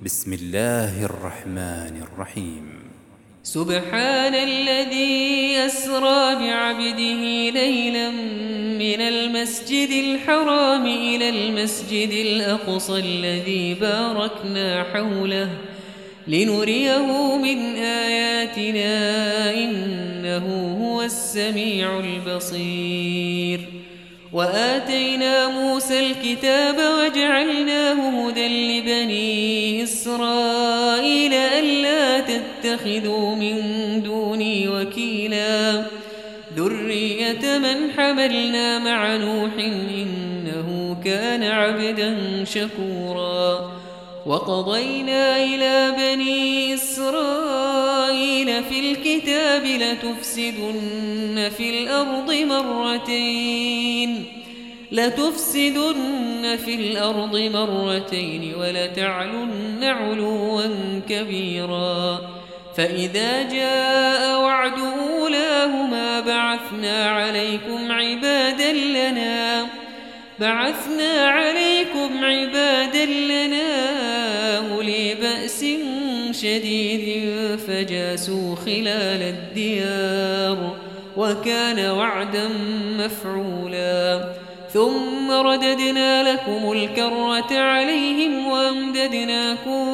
بسم الله الرحمن الرحيم. سبحان الذي أسرى بعبده ليلا من المسجد الحرام إلى المسجد الأقصى الذي باركنا حوله لنريه من آياتنا إنه هو السميع البصير. وآتينا موسى الكتاب وجعلناه هدى لبني إسرائيل ألا تتخذوا من دوني وكيلا ذرية من حملنا مع نوح إنه كان عبدا شكورا. وقضينا إلى بني إسرائيل في الكتاب لتفسدن في الأرض مرتين ولتعلن علوا كبيرا. فإذا جاء وعد أولاهما بعثنا عليكم عبادا لنا أولي بأس شديد فجاسوا خلال الديار وكان وعدا مفعولا. ثم رددنا لكم الكرة عليهم وأمددناكم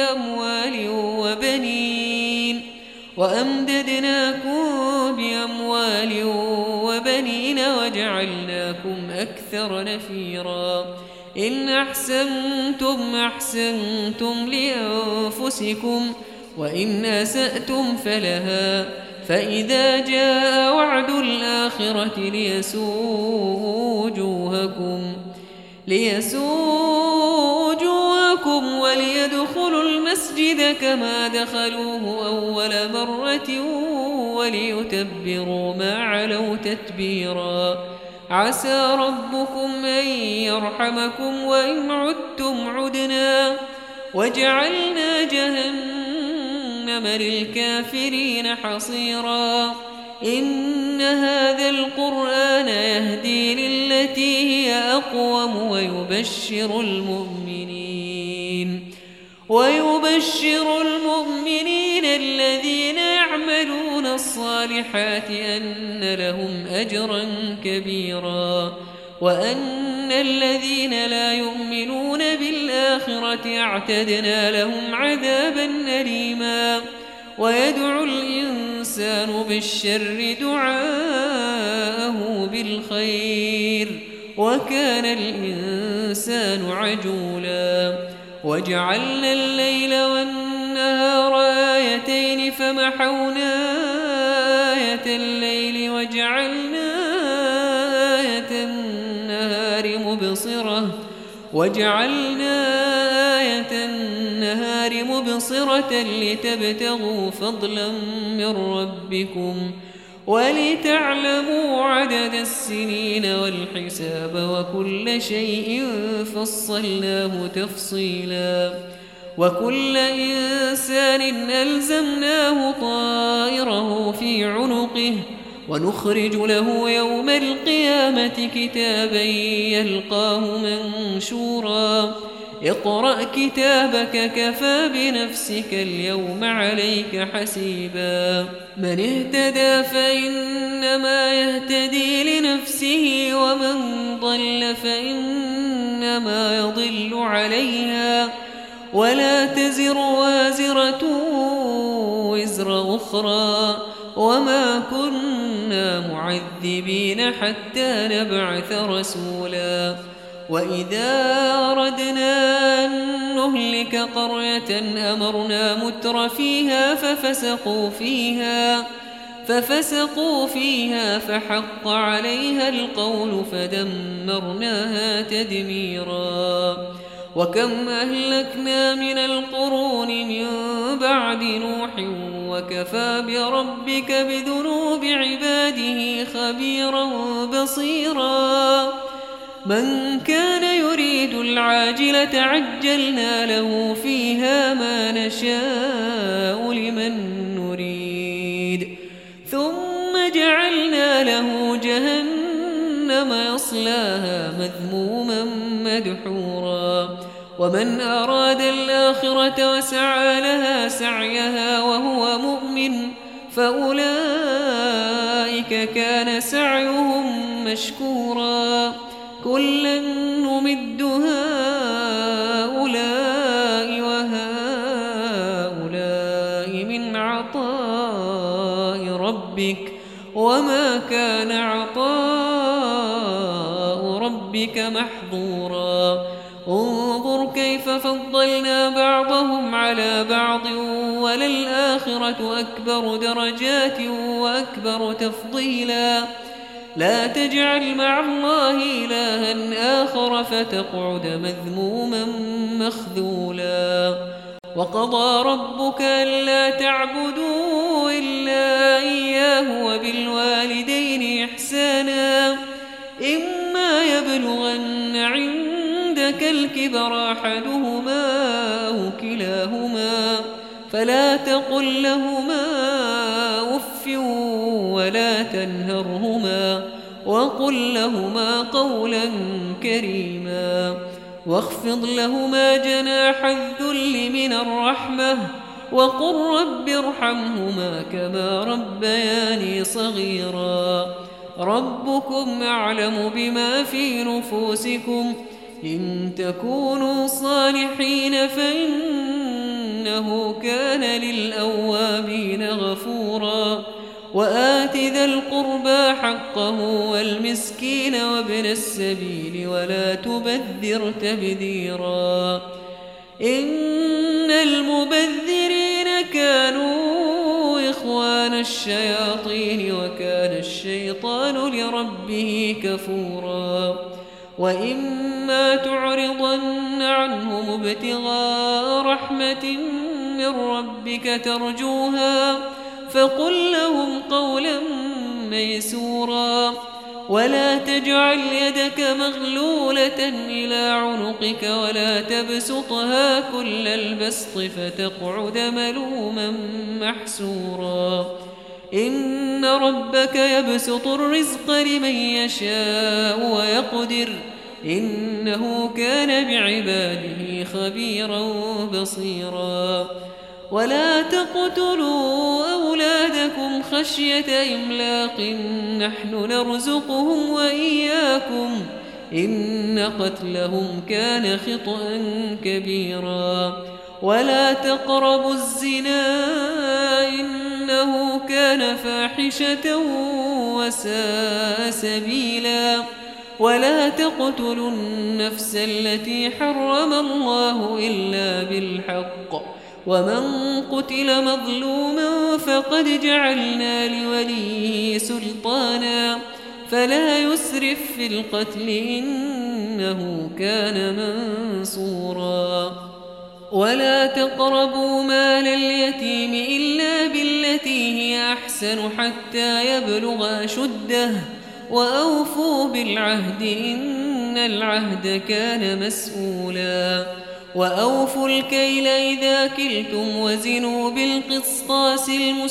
بأموال وبنين وجعلناكم أكثر نفيرا. إن أحسنتم أحسنتم لأنفسكم وإن أسأتم فلها. فإذا جاء وعد الآخرة ليسوءوا وجوهكم وليدخلوا المسجد كما دخلوه أول مرة وليتبروا ما علوا تتبيرا. عسى ربكم أن يرحمكم وإن عدتم عدنا وجعلنا جهنم للكافرين حصيرا. إن هذا القرآن يهدي للتي هي أقوم ويبشر المؤمنين الذين يعملون الصالحات أن لهم أجرا كبيرا وأن الذين لا يؤمنون بالآخرة اعتدنا لهم عذابا أليما. ويدعو الإنسان بالشر دعاءه بالخير وكان الإنسان عجولا. وجعلنا الليل والنهار آيتين فمحونا آية الليل وجعلنا آية النهار مبصرة لتبتغوا فضلا من ربكم ولتعلموا عدد السنين والحساب وكل شيء فصلناه تفصيلا. وكل إنسان ألزمناه طائره في عنقه ونخرج له يوم القيامة كتابا يلقاه منشورا. اقرأ كتابك كفى بنفسك اليوم عليك حسيبا. من اهتدى فإنما يهتدي لنفسه ومن ضل فإنما يضل عليها ولا تزر وازرة وزر أخرى وما كنا معذبين حتى نبعث رسولا. وإذا أردنا أن نهلك قرية أمرنا متر فيها ففسقوا فيها فحق عليها القول فدمرناها تدميرا. وكم أهلكنا من القرون من بعد نوح وكفى بربك بذنوب عباده خبيرا بصيرا. من كان يريد العاجلة عجلنا له فيها ما نشاء لمن نريد ثم جعلنا له جهنم يصلاها مذموما مدحورا. ومن أراد الآخرة وسعى لها سعيها وهو مؤمن فأولئك كان سعيهم مشكورا كلا نمد هؤلاء وهؤلاء من عطاء ربك وما كان عطاء ربك محظورا انظر كيف فضلنا بعضهم على بعض وللآخرة أكبر درجات وأكبر تفضيلا لا تجعل مع الله إلها آخر فتقعد مذموما مخذولا وقضى ربك ألا تعبدوا إلا إياه وبالوالدين إحسانا إما يبلغن عندك الكبر أحدهما أو كلاهما فلا تقل لهما أف ولا تنهرهما وقل لهما قولا كريما واخفض لهما جناح الذل من الرحمة وقل رب ارحمهما كما ربياني صغيرا ربكم أعلم بما في نفوسكم إن تكونوا صالحين فإنه كان للأوابين غفورا وآت ذا القربى حقه والمسكين وابن السبيل ولا تبذر تبذيرا إن المبذرين كانوا إخوان الشياطين وكان الشيطان لربه كفورا وإما تعرضن عنهم ابتغاء رحمة من ربك ترجوها فقل لهم قولا ميسورا ولا تجعل يدك مغلولة إلى عنقك ولا تبسطها كل البسط فتقعد ملوما محسورا إن ربك يبسط الرزق لمن يشاء ويقدر إنه كان بعباده خبيرا بصيرا ولا تقتلوا أولادكم خشية إملاق نحن نرزقهم وإياكم إن قتلهم كان خطأ كبيرا ولا تقربوا الزنا إنه كان فاحشة وساء سبيلا ولا تقتلوا النفس التي حرم الله إلا بالحق ومن قتل مظلوما فقد جعلنا لوليه سلطانا فلا يسرف في القتل إنه كان منصورا ولا تقربوا مال اليتيم إلا بالتي هي أحسن حتى يبلغ أشده وأوفوا بالعهد إن العهد كان مسؤولا وأوفوا الكيل إذا كلتم وزنوا بالقسطاس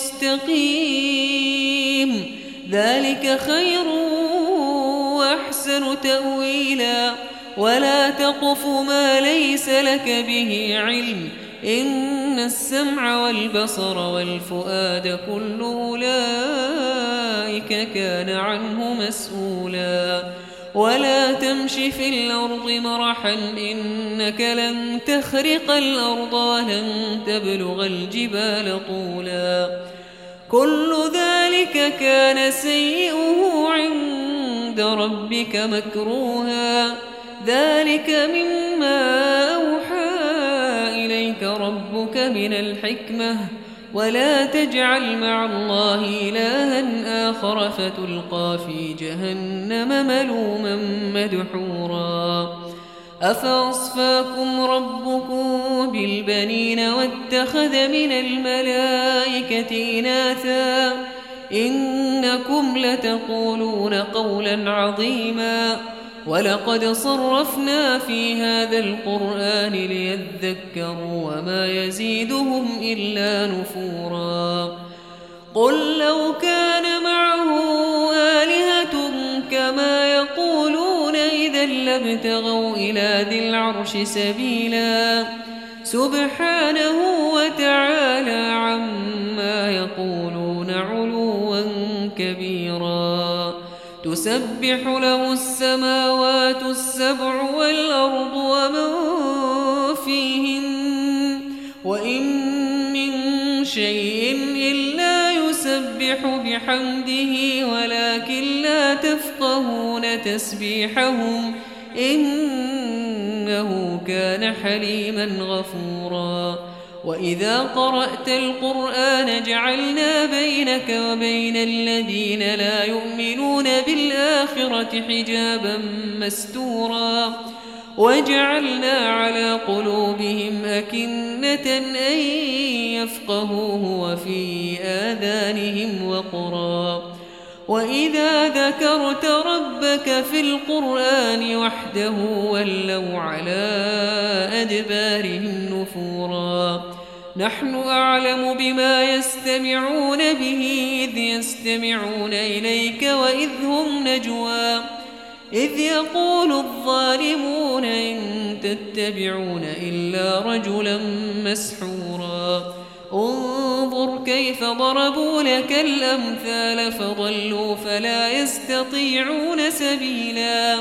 المستقيم ذلك خير وأحسن تأويلا ولا تقف ما ليس لك به علم إن السمع والبصر والفؤاد كل أولئك كان عنه مسؤولا ولا تمش في الأرض مرحا إنك لن تخرق الأرض ولن تبلغ الجبال طولا كل ذلك كان سيئه عند ربك مكروها ذلك مما أوحى إليك ربك من الحكمة ولا تجعل مع الله إلها آخر فتلقى في جهنم ملوما مدحورا أفأصفاكم ربكم بالبنين واتخذ من الملائكة إناثا إنكم لتقولون قولا عظيما ولقد صرفنا في هذا القرآن ليذكروا وما يزيدهم إلا نفورا قل لو كان معه آلهة كما يقولون إذا إذا لابتغوا إلى ذي العرش سبيلا سبحانه وتعالى عما يقولون علوا كبيرا تسبح له السماوات السبع والأرض ومن فيهن وإن من شيء إلا يسبح بحمده ولكن لا تفقهون تسبيحهم إنه كان حليما غفورا وإذا قرأت القرآن جعلنا بينك وبين الذين لا يؤمنون بالآخرة حجابا مستورا وجعلنا على قلوبهم أكنة أن يفقهوه وفي آذانهم وقرا وإذا ذكرت ربك في القرآن وحده ولوا على أدبارهم نفورا نحن أعلم بما يستمعون به إذ يستمعون إليك وإذ هم نجوى إذ يقول الظالمون إن تتبعون إلا رجلا مسحورا انظر كيف ضربوا لك الأمثال فضلوا فلا يستطيعون سبيلا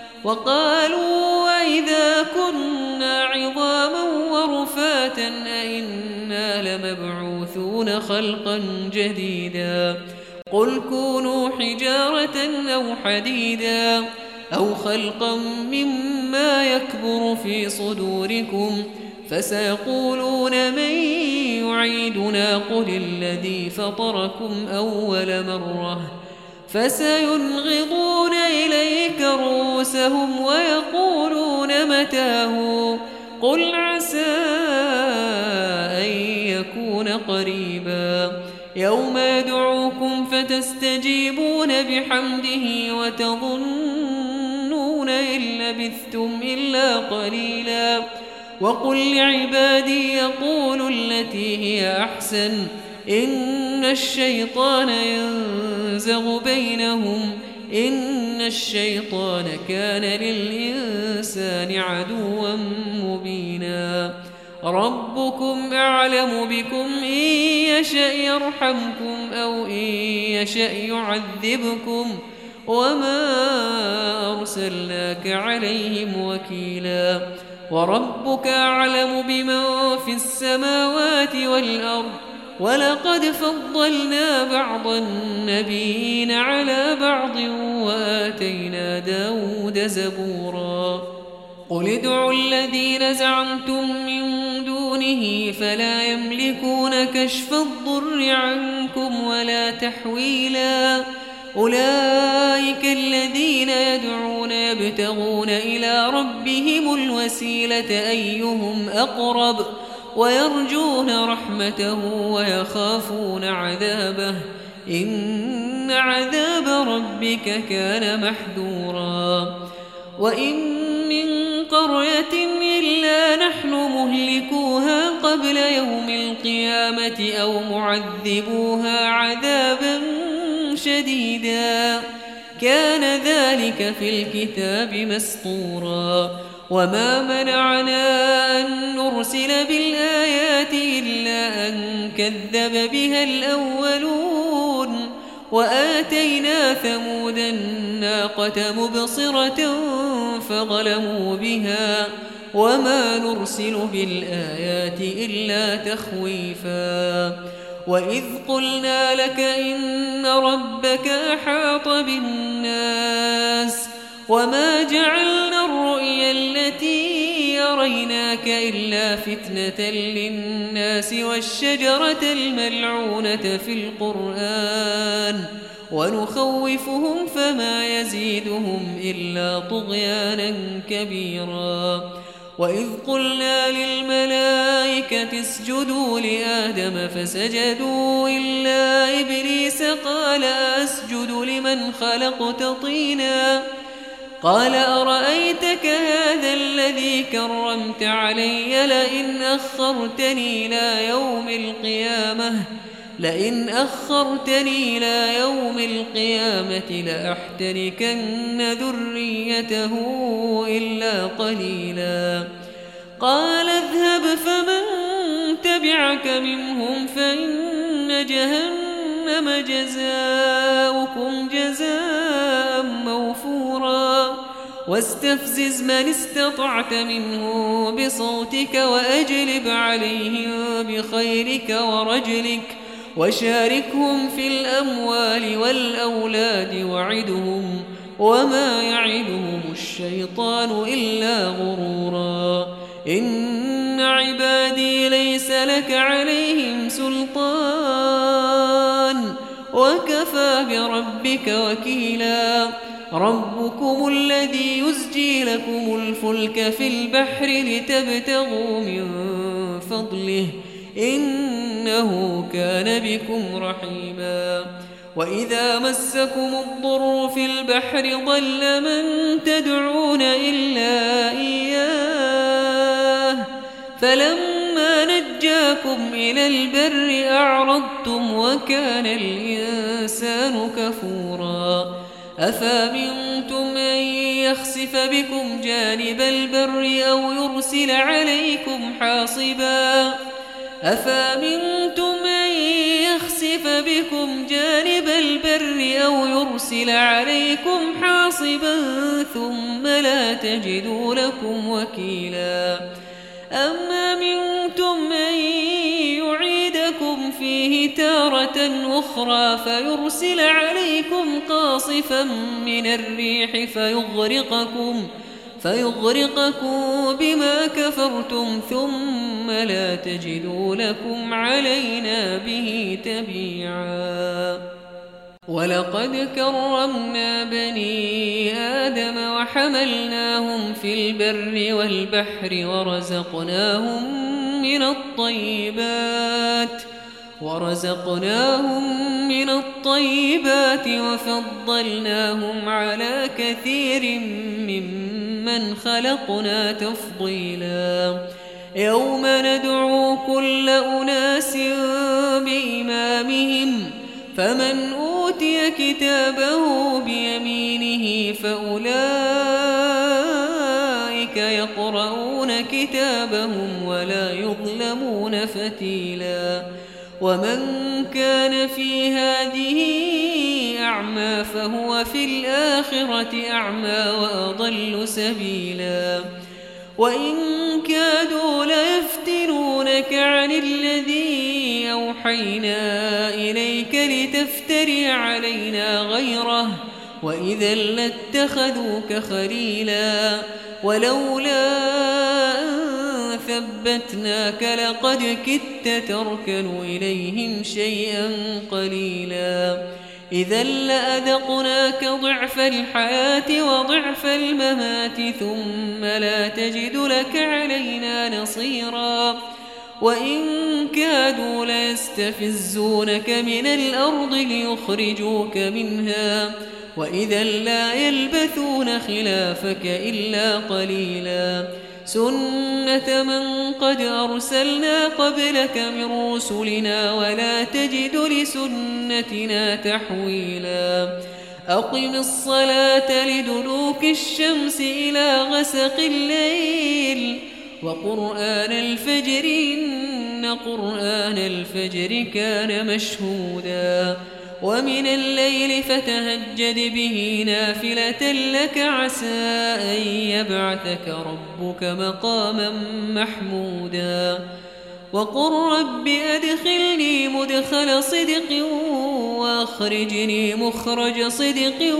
وقالوا وإذا كنا عظاما ورفاتا أئنا لمبعوثون خلقا جديدا قل كونوا حجارة أو حديدا أو خلقا مما يكبر في صدوركم فسيقولون من يعيدنا قل الذي فطركم أول مرة فسينغضون إليك رؤوسهم ويقولون متاه قل عسى أن يكون قريبا يوم يدعوكم فتستجيبون بحمده وتظنون إن لبثتم إلا قليلا وقل لعبادي يقولوا التي هي أحسن إن الشيطان ينزغ بينهم إن الشيطان كان للإنسان عدوا مبينا ربكم أعلم بكم إن يشأ يرحمكم أو إن يشأ يعذبكم وما أرسلناك عليهم وكيلا وربك أعلم بمن في السماوات والأرض ولقد فضلنا بعض النبيين على بعض وآتينا داود زبورا قل ادعوا الذين زعمتم من دونه فلا يملكون كشف الضر عنكم ولا تحويلا أولئك الذين يدعون يبتغون إلى ربهم الوسيلة أيهم أقرب ويرجون رحمته ويخافون عذابه إن عذاب ربك كان محذورا وإن من قرية إلا نحن مهلكوها قبل يوم القيامة أو معذبوها عذابا شديدا كان ذلك في الكتاب مسطورا وما منعنا أن نرسل بالآيات إلا أن كذب بها الأولون وآتينا ثمود الناقة مبصرة فظلموا بها وما نرسل بالآيات إلا تخويفا وإذ قلنا لك إن ربك أحاط بالناس وما جعلنا الرؤيا التي يريناك إلا فتنة للناس والشجرة الملعونة في القرآن ونخوفهم فما يزيدهم إلا طغيانا كبيرا وإذ قلنا للملائكة اسجدوا لآدم فسجدوا إلا إبليس قال أسجد لمن خلقت طينا قال أرأيتك هذا الذي كرمت علي لئن أخرتني إلى يوم القيامة لئن أخرتني إلى يوم القيامة لأحتركن ذريته إلا قليلا قال اذهب فمن تبعك منهم فإن جهنم جزاؤكم جزاء موفورا واستفزز من استطعت منهم بصوتك وأجلب عليهم بخيرك ورجلك وشاركهم في الأموال والأولاد وعدهم وما يعدهم الشيطان إلا غرورا إن عبادي ليس لك عليهم سلطان وكفى بربك وكيلا ربكم الذي يزجي لكم الفلك في البحر لتبتغوا من فضله إنه كان بكم رحيما وإذا مسكم الضر في البحر ضل من تدعون إلا إياه فلما نجاكم إلى البر أعرضتم وكان الإنسان كفورا أفأمنتم أن يخسف بكم جانب البر أو يرسل عليكم حاصبا أفأمنتم أن يخسف بكم جانب البر أو يرسل عليكم حاصبا ثم لا تجدوا لكم وكيلا أم أمنتم أن يعيدكم فيه تارة أخرى فيرسل عليكم قاصفا من الريح فيغرقكم بما كفرتم ثم لا تجدوا لكم علينا به تبيعا ولقد كرمنا بني آدم وحملناهم في البر والبحر ورزقناهم من الطيبات وفضلناهم على كثير ممن خلقنا تفضيلا يوم ندعو كل أناس بإمامهم فمن أوتي كتابه بيمينه فأولئك يقرؤون كتابهم ولا يظلمون فتيلا ومن كان في هذه أعمى فهو في الآخرة أعمى وأضل سبيلا وإن كادوا ليفتنونك عن الذي أوحينا إليك لتفتري علينا غيره وإذا لاتخذوك خليلا ولولا أن ثبتناك لقد كدت تركن إليهم شيئا قليلا إذا لأذقناك ضعف الحياة وضعف الممات ثم لا تجد لك علينا نصيرا وإن كادوا ليستفزونك من الأرض ليخرجوك منها وإذا لا يلبثون خلافك إلا قليلا سنة من قد أرسلنا قبلك من رسلنا ولا تجد لسنتنا تحويلا أقم الصلاة لدلوك الشمس إلى غسق الليل وقرآن الفجر إن قرآن الفجر كان مشهودا ومن الليل فتهجد به نافلة لك عسى أن يبعثك ربك مقاما محمودا وقل رب أدخلني مدخل صدق وأخرجني مخرج صدق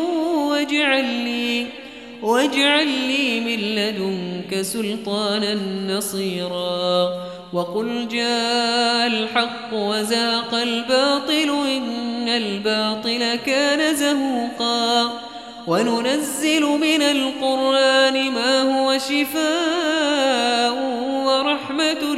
واجعل لي من لدنك سلطانا نصيرا وقل جاء الحق وزاق الباطل إن الباطل كان زهوقا وننزل من القرآن ما هو شفاء ورحمة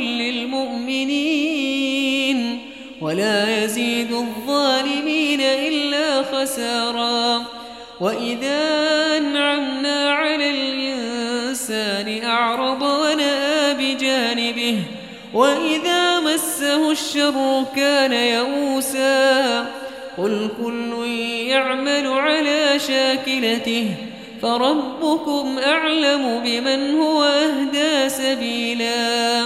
للمؤمنين ولا يزيد الظالمين إلا خسارا وإذا أنعمنا على الإنسان أعرض ونأى بجانبه وإذا مسه الشر كان يئوسا قل كل يعمل على شاكلته فربكم أعلم بمن هو أهدى سبيلا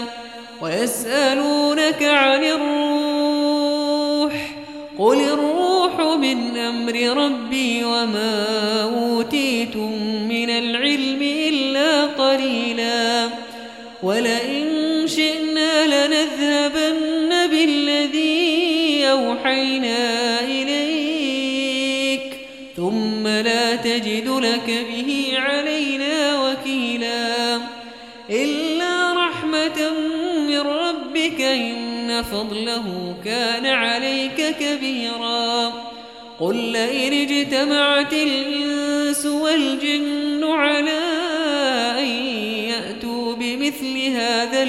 ويسألونك عن الروح قل الروح من أمر ربي وما أوتيتم من العلم إلا قليلا ولئن شئنا لنذهبن بالذي أوحينا إليك ثم لا تجد لك به علينا وكيلا إلا رحمة من ربك إن فضله كان عليك كبيرا قل لئن اجتمعت الإنس والجن على أن يأتوا بمثل هذا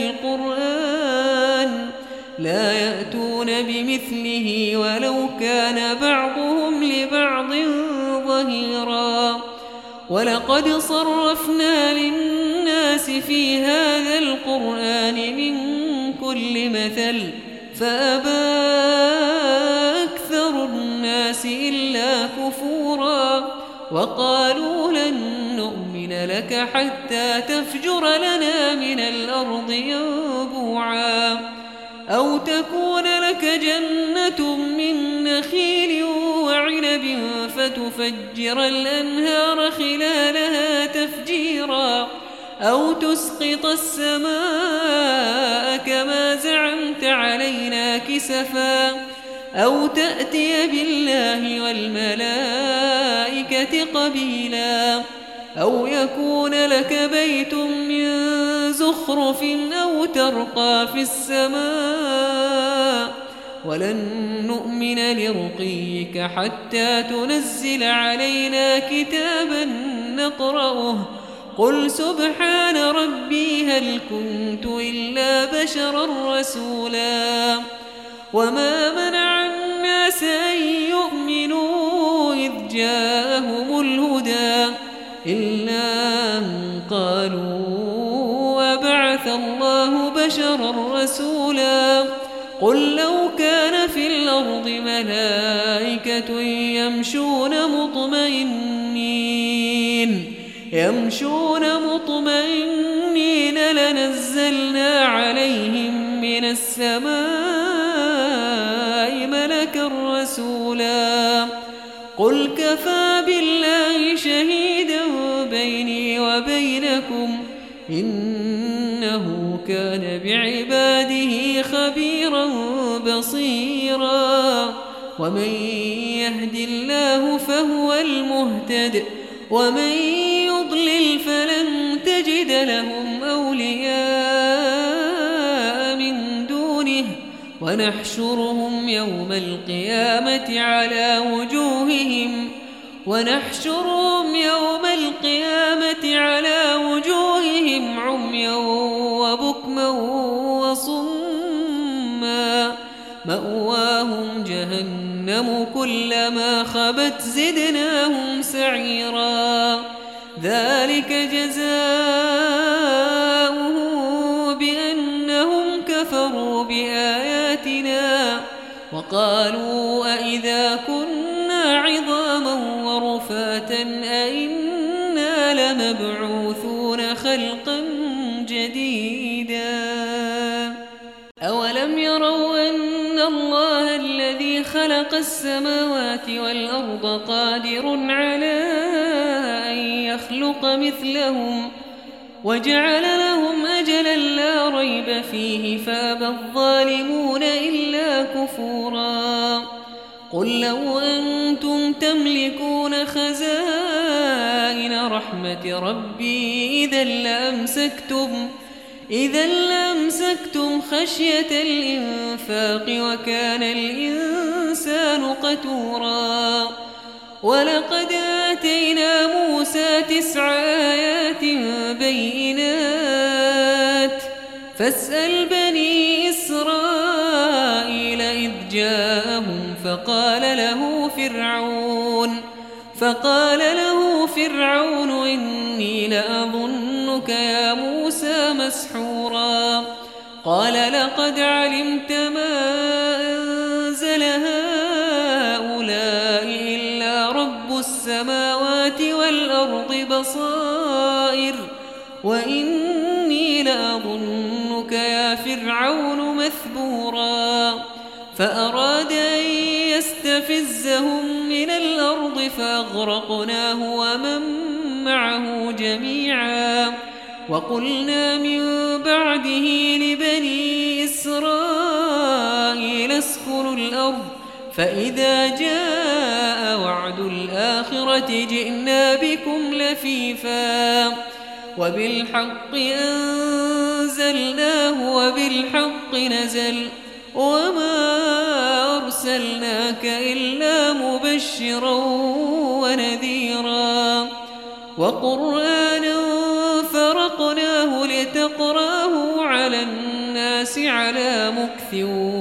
القرآن لا يأتون بمثله ولو كان بعضهم لبعض ظهيرا ولقد صرفنا للناس في هذا القرآن من كل مثل فأبى أكثر الناس إلا كفورا وقالوا لن نؤمن لك حتى تفجر لنا من الأرض ينبوعا أو تكون لك جنة من نخيل وعنب فتفجر الأنهار خلالها تفجيرا أو تسقط السماء كما زعمت علينا كسفا أو تأتي بالله والملائكة قبيلا أو يكون لك بيت من زخرف أو ترقى في السماء ولن نؤمن لرقيك حتى تنزل علينا كتابا نقرأه قل سبحان ربي هل كنت إلا بشرا رسولا وما منع الناس أن يؤمنوا إذ جاءهم الهدى إلا أن قالوا وبعث الله بشرا رسولا قل لو كان في الأرض ملائكة يمشون مطمئنين لنزلنا عليهم من السماء ملكا رسولا قل كفى بالله شهيدا بيني وبينكم إنه كان بعباده خبيرا بصيرا ومن يهد الله فهو المهتد ومن يضلل فلن تجد لهم أولياء من دونه ونحشرهم يوم القيامة على وجوههم عميا وبكما وصما مأواهم جهنم كلما خبت زدناهم سعيرا ذلك جزاؤه بأنهم كفروا بآياتنا وقالوا أئذا كنا عظاما ورفاتا أئنا لمبعوثون خلقا جديدا أولم يروا أن الله الذي خلق السماوات والأرض قادر على أن يخلق مثلهم وجعل لهم أجلا لا ريب فيه فأبى الظالمون إلا كفورا قل لو أنتم تملكون خزائن رحمة ربي إذا لأمسكتم خشية الإنفاق وكان الإنسان قتورا ولقد آتينا موسى 9 آيات بينات فاسأل بني إسرائيل إذ جاءهم فقال له فرعون إني لأظنك يا موسى مسحورا قال لقد علمت ما أنزل هؤلاء إلا رب السماوات والأرض بصائر وإني لأظنك يا فرعون مثبورا فأراد أن يستفزهم من الأرض فأغرقناه ومن معه جميعا وقلنا من بعده لبني إسرائيل اسكنوا الأرض فإذا جاء وعد الآخرة جئنا بكم لفيفا وبالحق أنزلناه وبالحق نزل وما أرسلناك إلا مبشرا ونذيرا وقرآنا فرقناه لتقراه على الناس على مكث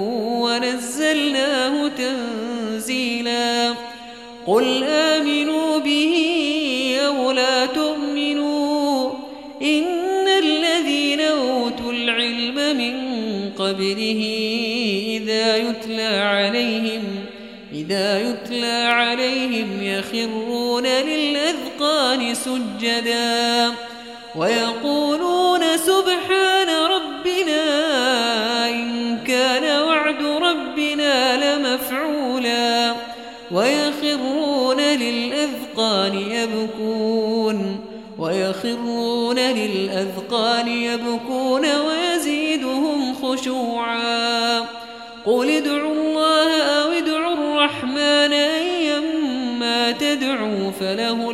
ونزلناه تنزيلا قل آمنوا به أو لا تؤمنوا إن الذين أوتوا العلم من قبله إذا يتلى عليهم يخرون للأذقان سجدا ويقولون سبحان ربنا إن كان وعد ربنا لمفعولا ويخرون للأذقان ويزيدهم خشوعا قل ادعوا الله أو ادعوا الرحمن أيما تدعوا فله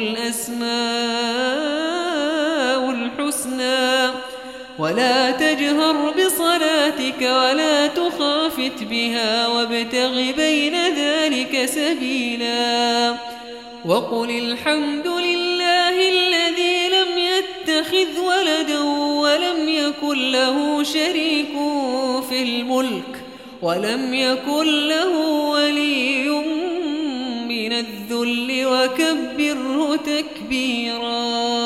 الأسماء الحسنى ولا تجهر بصلاتك ولا تخافت بها وابتغ بين ذلك سبيلا وقل الحمد لله الذي لم يتخذ ولدا ولم يكن له شريك في الملك ولم يكن له ولي من الذل وكبره تكبيرا.